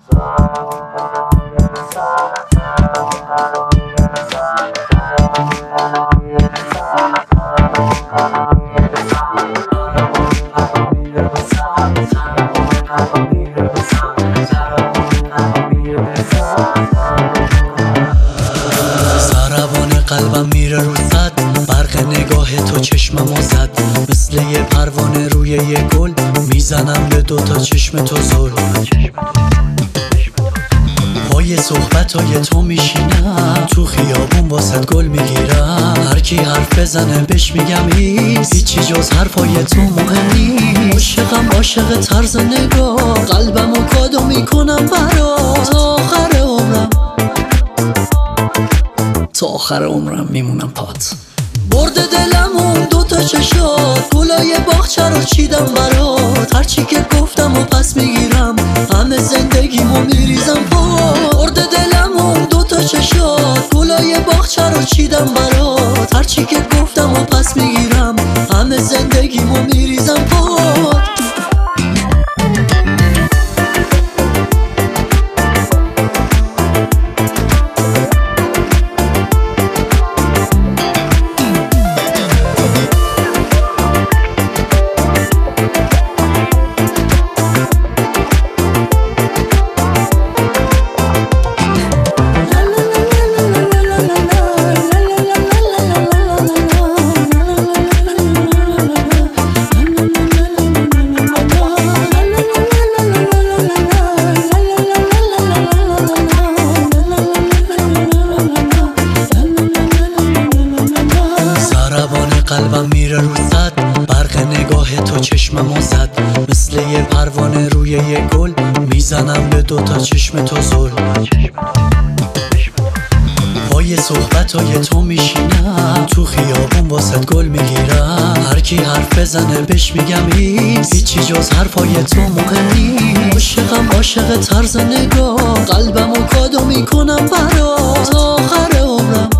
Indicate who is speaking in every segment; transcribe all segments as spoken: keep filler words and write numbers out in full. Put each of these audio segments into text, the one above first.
Speaker 1: قلبم میره رو صد، برق نگاه تو چشممو زد، مثل یه پروانه روی یه گل، میزنم به دوتا چشم تو زل. پای صحبتای تو میشینم، تو خیابون واسد گل میگیرم، هر کی حرف بزنه بهش میگم ایست، هیچی جز حرفای تو مهم نیست. عاشقم عاشق طرز نگاه، قلبمو کادو میکنم برات، تا آخر عمرم تا آخر عمرم میمونم پات. برده دلمون دوتا چشات، گلای باغچه رو چیدم برات، هرچی که گفتم و پس میگیرم، همه زندگیمو میریزم پات. برده دلمون دوتا چشات، گلای باغچه رو چیدم برات، هرچی که گفتم و پس میگیرم، همه زندگیمو میریزم پات. قلبم میره رو صد، برق نگاه تو چشممو زد، مثل یه پروانه روی یه گل، میزنم به دوتا چشم تو زل. پای صحبتای تو میشینم، تو خیابون واسد گل میگیرم، هر کی حرف بزنه بهش میگم ایست، هیچی جز حرفای تو مهم نیست. عاشقم عاشق طرز نگاه، قلبمو کادو میکنم برات، تا آخر عمرم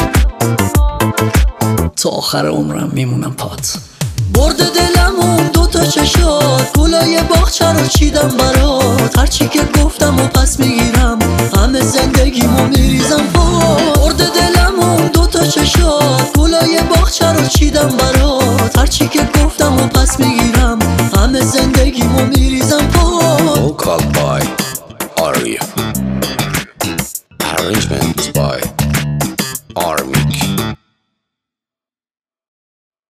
Speaker 1: تا آخر عمرم میمونم پات. برده دلمون دوتا چشات، گلای باغچه رو چیدم برات، هرچی که گفتم و پس میگیرم، همه زندگیمو میریزم پات. برده دلمون دوتا چشات، گلای باغچه رو چیدم برات، هرچی که گفتم و پس میگیرم، همه زندگیمو میریزم پات.
Speaker 2: Vocal by Aria. Arrangements by